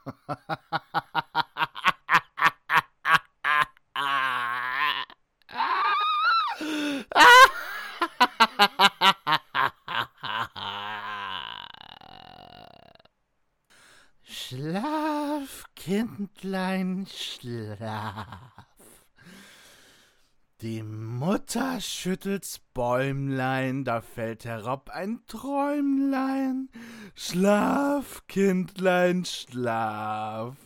Schlaf, Kindlein, schlaf. Die Mutter schüttelt's Bäumlein, da fällt herab ein Träumlein. Schlaf, Kindlein, schlaf.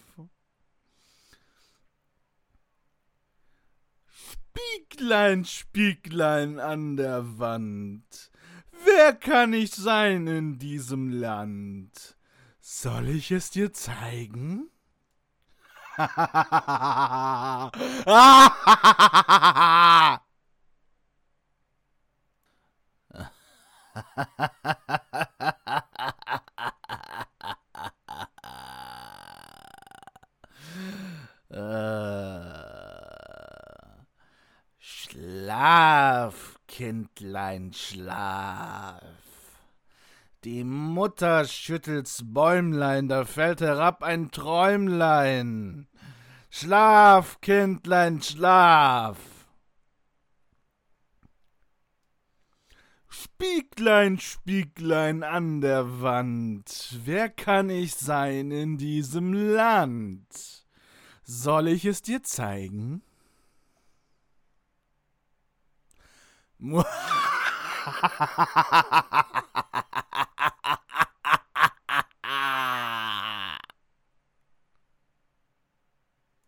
Spieglein, Spieglein an der Wand, wer kann ich sein in diesem Land? Soll ich es dir zeigen? Schlaf, Kindlein, schlaf. Die Mutter schüttelt's Bäumlein, da fällt herab ein Träumlein. Schlaf, Kindlein, schlaf. Spieglein, Spieglein an der Wand, wer kann ich sein in diesem Land? Soll ich es dir zeigen?